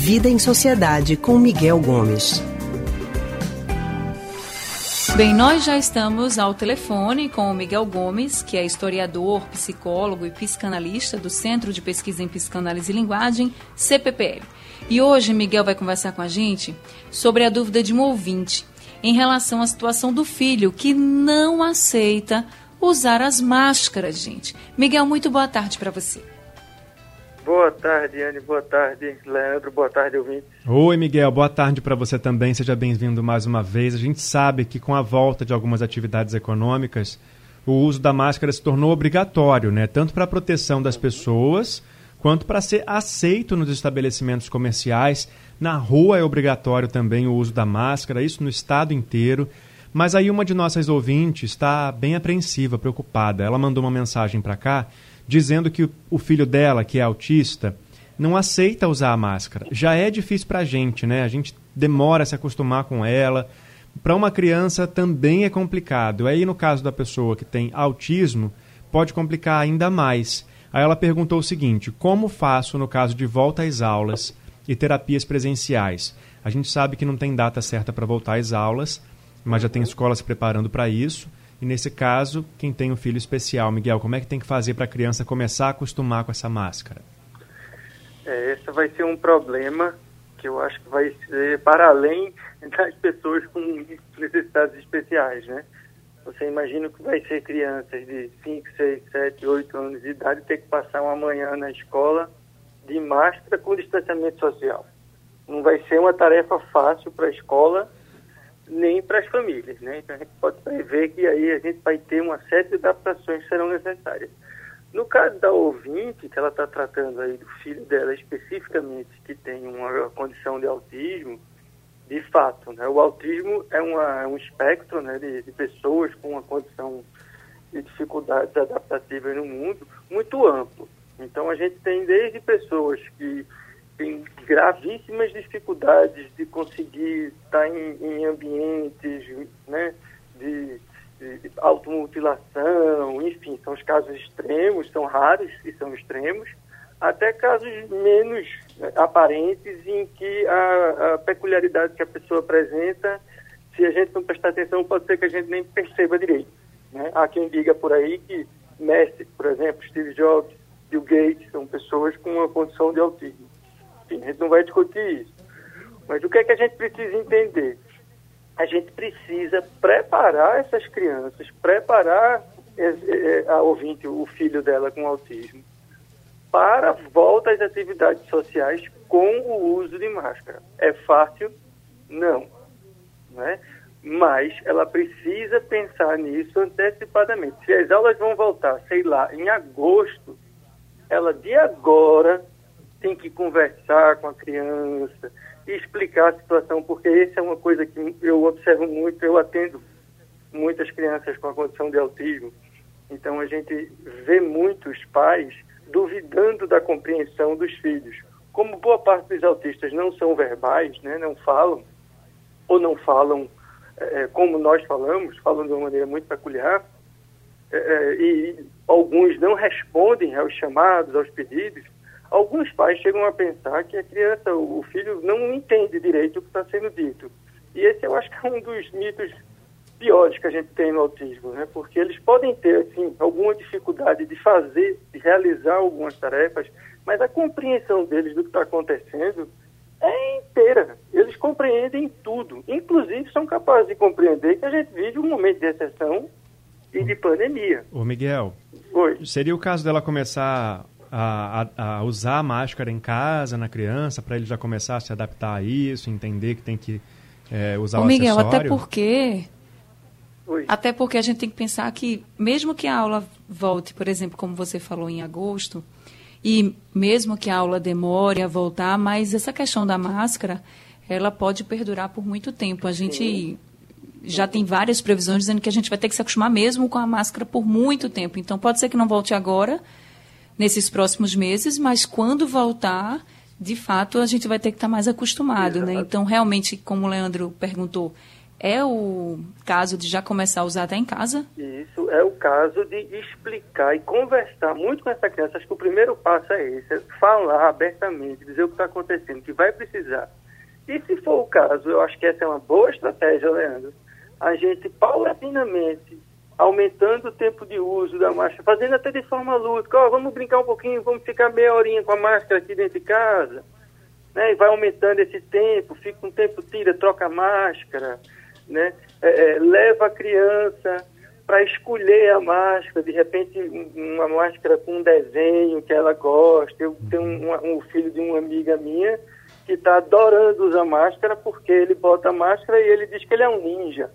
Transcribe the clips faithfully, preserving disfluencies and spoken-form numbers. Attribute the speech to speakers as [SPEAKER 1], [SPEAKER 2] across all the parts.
[SPEAKER 1] Vida em Sociedade com Miguel Gomes.
[SPEAKER 2] Bem, nós já estamos ao telefone com o Miguel Gomes, que é historiador, psicólogo e psicanalista do Centro de Pesquisa em Psicanálise e Linguagem, C P P L. E hoje Miguel vai conversar com a gente sobre a dúvida de um ouvinte em relação à situação do filho que não aceita usar as máscaras, gente. Miguel, muito boa tarde para você.
[SPEAKER 3] Boa tarde, Anne. Boa tarde, Leandro. Boa tarde, ouvinte.
[SPEAKER 4] Oi, Miguel. Boa tarde para você também. Seja bem-vindo mais uma vez. A gente sabe que com a volta de algumas atividades econômicas, o uso da máscara se tornou obrigatório, né? Tanto para a proteção das pessoas, quanto para ser aceito nos estabelecimentos comerciais. Na rua é obrigatório também o uso da máscara, isso no estado inteiro. Mas aí uma de nossas ouvintes está bem apreensiva, preocupada. Ela mandou uma mensagem para cá, dizendo que o filho dela, que é autista, não aceita usar a máscara. Já é difícil para a gente, né? A gente demora a se acostumar com ela. Para uma criança também é complicado. Aí, no caso da pessoa que tem autismo, pode complicar ainda mais. Aí ela perguntou o seguinte: como faço no caso de volta às aulas e terapias presenciais? A gente sabe que não tem data certa para voltar às aulas, mas já tem escola se preparando para isso. E nesse caso, quem tem um filho especial, Miguel, como é que tem que fazer para a criança começar a acostumar com essa máscara?
[SPEAKER 3] É, esse vai ser um problema que eu acho que vai ser para além das pessoas com necessidades especiais, né? Você imagina que vai ser crianças de cinco, seis, sete, oito anos de idade ter que passar uma manhã na escola de máscara com distanciamento social. Não vai ser uma tarefa fácil para a escola, nem para as famílias, né? Então a gente pode prever que aí a gente vai ter uma série de adaptações que serão necessárias. No caso da ouvinte, que ela está tratando aí do filho dela especificamente, que tem uma condição de autismo, de fato, né? O autismo é, uma, é um espectro, né, de, de pessoas com uma condição de dificuldades adaptativas no mundo muito amplo. Então a gente tem desde pessoas que tem gravíssimas dificuldades de conseguir estar em, em ambientes, né, de, de automutilação, enfim, são os casos extremos, são raros e são extremos, até casos menos, né, aparentes, em que a, a peculiaridade que a pessoa apresenta, se a gente não prestar atenção, pode ser que a gente nem perceba direito, né? Há quem diga por aí que Messi, por exemplo, Steve Jobs, Bill Gates, são pessoas com uma condição de autismo. Enfim, a gente não vai discutir isso. Mas o que é que a gente precisa entender? A gente precisa preparar essas crianças, preparar a ouvinte, o filho dela com autismo, para a volta às atividades sociais com o uso de máscara. É fácil? Não. Né? Mas ela precisa pensar nisso antecipadamente. Se as aulas vão voltar, sei lá, em agosto, ela de agora tem que conversar com a criança e explicar a situação, porque isso é uma coisa que eu observo muito, eu atendo muitas crianças com a condição de autismo, então a gente vê muitos pais duvidando da compreensão dos filhos. Como boa parte dos autistas não são verbais, né, não falam, ou não falam é, como nós falamos, falam de uma maneira muito peculiar, é, e alguns não respondem aos chamados, aos pedidos, alguns pais chegam a pensar que a criança, o filho, não entende direito o que está sendo dito. E esse eu acho que é um dos mitos piores que a gente tem no autismo, né? Porque eles podem ter, assim, alguma dificuldade de fazer, de realizar algumas tarefas, mas a compreensão deles do que está acontecendo é inteira. Eles compreendem tudo. Inclusive, são capazes de compreender que a gente vive um momento de exceção e de pandemia.
[SPEAKER 4] Ô, Miguel,
[SPEAKER 3] Oi.
[SPEAKER 4] Seria o caso dela começar A, a, a usar a máscara em casa, na criança, para ele já começar a se adaptar a isso, entender que tem que é, usar Ô, o
[SPEAKER 2] Miguel,
[SPEAKER 4] acessório?
[SPEAKER 2] até porque,
[SPEAKER 3] Oi.
[SPEAKER 2] até porque a gente tem que pensar que, mesmo que a aula volte, por exemplo, como você falou, em agosto, e mesmo que a aula demore a voltar, mas essa questão da máscara, ela pode perdurar por muito tempo. A gente Sim. já tem várias previsões dizendo que a gente vai ter que se acostumar mesmo com a máscara por muito tempo. Então, pode ser que não volte agora, nesses próximos meses, mas quando voltar, de fato, a gente vai ter que estar mais acostumado, né? Então, realmente, como o Leandro perguntou, é o caso de já começar a usar até em casa?
[SPEAKER 3] Isso é o caso de explicar e conversar muito com essa criança. Acho que o primeiro passo é esse, é falar abertamente, dizer o que está acontecendo, que vai precisar. E se for o caso, eu acho que essa é uma boa estratégia, Leandro, a gente paulatinamente, aumentando o tempo de uso da máscara, fazendo até de forma lúdica, ó, vamos brincar um pouquinho, vamos ficar meia horinha com a máscara aqui dentro de casa, né? E vai aumentando esse tempo, fica um tempo, tira, troca a máscara, né? É, é, leva a criança para escolher a máscara, de repente uma máscara com um desenho que ela gosta. Eu tenho um, um filho de uma amiga minha que está adorando usar máscara porque ele bota a máscara e ele diz que ele é um ninja.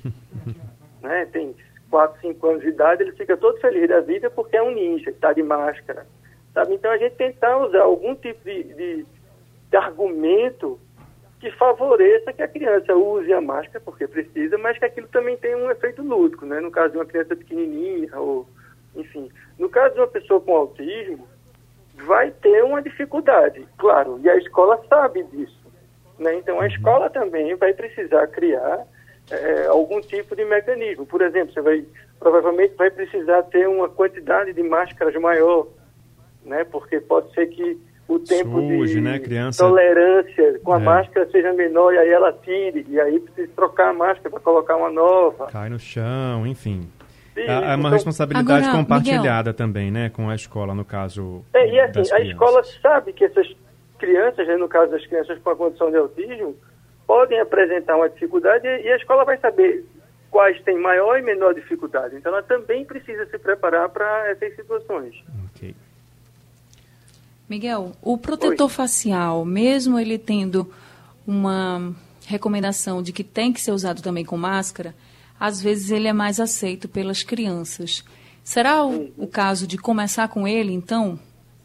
[SPEAKER 3] Né? Tem quatro, cinco anos de idade, ele fica todo feliz da vida porque é um ninja, está de máscara. Sabe? Então a gente tentar usar algum tipo de, de, de argumento que favoreça que a criança use a máscara porque precisa, mas que aquilo também tenha um efeito lúdico, né? No caso de uma criança pequenininha, ou enfim. No caso de uma pessoa com autismo, vai ter uma dificuldade, claro, e a escola sabe disso, né? Então a escola também vai precisar criar é, algum tipo de mecanismo. Por exemplo, você vai, provavelmente vai precisar ter uma quantidade de máscaras maior, né? Porque pode ser que o tempo Suge, de né, criança... tolerância com a é. máscara seja menor e aí ela tire, e aí precisa trocar a máscara para colocar uma nova.
[SPEAKER 4] Cai no chão, enfim. Sim, é uma então, responsabilidade agora, compartilhada Miguel. Também, né, com a escola, no caso
[SPEAKER 3] é, e assim,
[SPEAKER 4] das
[SPEAKER 3] a escola sabe que essas crianças, né, no caso das crianças com a condição de autismo, podem apresentar uma dificuldade e a escola vai saber quais têm maior e menor dificuldade. Então ela também precisa se preparar para essas situações.
[SPEAKER 4] Ok.
[SPEAKER 2] Miguel, o protetor Oi. facial, mesmo ele tendo uma recomendação de que tem que ser usado também com máscara, às vezes ele é mais aceito pelas crianças. Será o, uhum. o caso de começar com ele, então?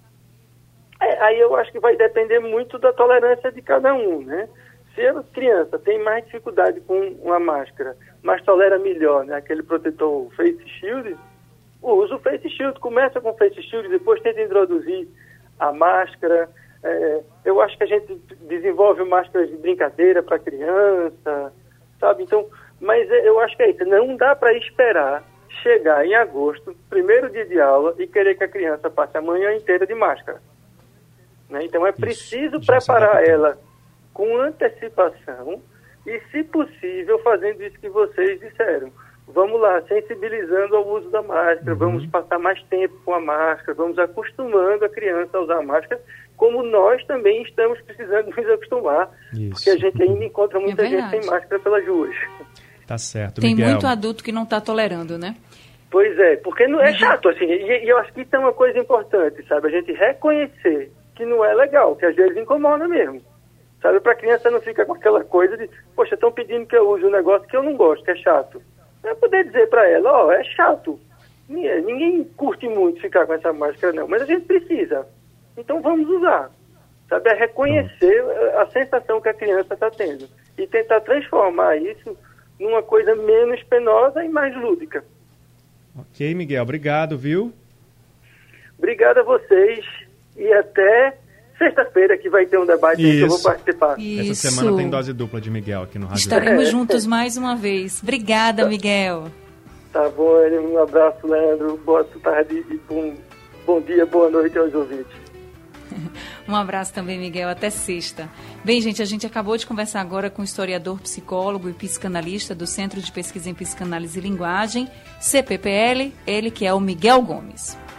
[SPEAKER 3] É, aí eu acho que vai depender muito da tolerância de cada um, né? Se a criança tem mais dificuldade com uma máscara, mas tolera melhor, né, aquele protetor Face Shield, usa o Face Shield, começa com o Face Shield, depois tenta introduzir a máscara. É, eu acho que a gente desenvolve máscaras de brincadeira para criança, sabe? Então, mas eu acho que é isso. Não dá para esperar chegar em agosto, primeiro dia de aula, e querer que a criança passe a manhã inteira de máscara. Né? Então, é preciso isso, preparar ela com antecipação e, se possível, fazendo isso que vocês disseram. Vamos lá, sensibilizando ao uso da máscara, uhum. vamos passar mais tempo com a máscara, vamos acostumando a criança a usar a máscara, como nós também estamos precisando nos acostumar, isso. porque a gente ainda encontra muita é gente sem máscara pelas ruas.
[SPEAKER 4] Tá certo,
[SPEAKER 2] Tem
[SPEAKER 4] Miguel.
[SPEAKER 2] muito adulto que não está tolerando, né?
[SPEAKER 3] Pois é, porque não é chato, assim, e, e eu acho que isso é uma coisa importante, sabe? A gente reconhecer que não é legal, que às vezes incomoda mesmo. Sabe, para a criança não ficar com aquela coisa de, poxa, estão pedindo que eu use um negócio que eu não gosto, que é chato. Eu poder dizer para ela, ó, oh, é chato. Ninguém, ninguém curte muito ficar com essa máscara, não, mas a gente precisa. Então vamos usar. Sabe, é reconhecer a sensação que a criança está tendo e tentar transformar isso numa coisa menos penosa e mais lúdica.
[SPEAKER 4] Ok, Miguel, obrigado, viu?
[SPEAKER 3] Obrigado a vocês e até sexta-feira que vai ter um debate que eu vou participar.
[SPEAKER 2] Isso.
[SPEAKER 4] Essa semana tem dose dupla de Miguel aqui no Rádio.
[SPEAKER 2] Estaremos juntos mais uma vez. Obrigada, Miguel.
[SPEAKER 3] Tá bom, um abraço, Leandro. Boa tarde e bom, bom dia, boa noite aos ouvintes.
[SPEAKER 2] Um abraço também, Miguel. Até sexta. Bem, gente, a gente acabou de conversar agora com o historiador, psicólogo e psicanalista do Centro de Pesquisa em Psicanálise e Linguagem, C P P L, ele que é o Miguel Gomes.